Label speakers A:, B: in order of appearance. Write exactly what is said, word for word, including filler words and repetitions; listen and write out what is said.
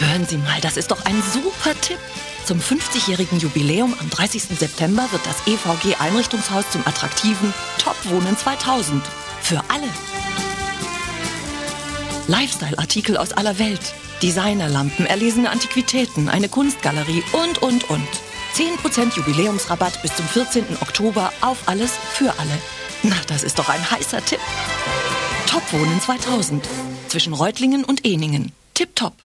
A: Hören Sie mal, das ist doch ein super Tipp. Zum fünfzigjährigen Jubiläum am dreißigsten September wird das E V G Einrichtungshaus zum attraktiven Top-Wohnen zweitausend. Für alle. Lifestyle-Artikel aus aller Welt, Designerlampen, erlesene Antiquitäten, eine Kunstgalerie und, und, und. zehn Prozent Jubiläumsrabatt bis zum vierzehnten Oktober auf alles für alle. Na, das ist doch ein heißer Tipp. Top-Wohnen zweitausend. Zwischen Reutlingen und Ehningen. Tipptopp.